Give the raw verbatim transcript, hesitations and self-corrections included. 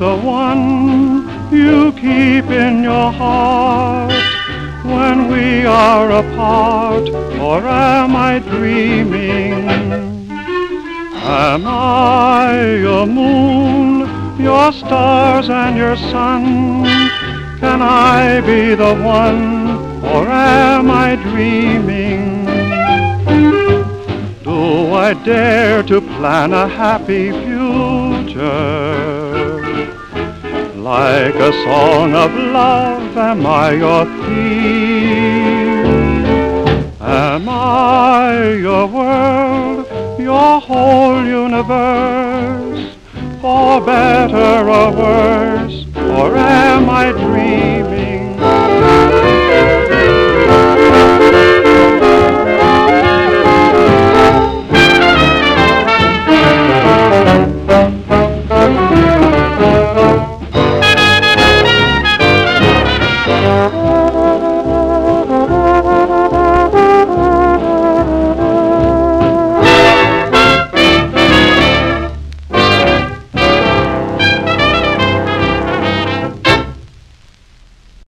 the one you keep in your heart when we are apart, or am I dreaming? Am I your moon, your stars and your sun? Can I be the one, or am I dreaming? Do I dare to plan a happy future? Like a song of love, am I your theme? Am I your world, your whole universe, for better or worse, or am I dreaming?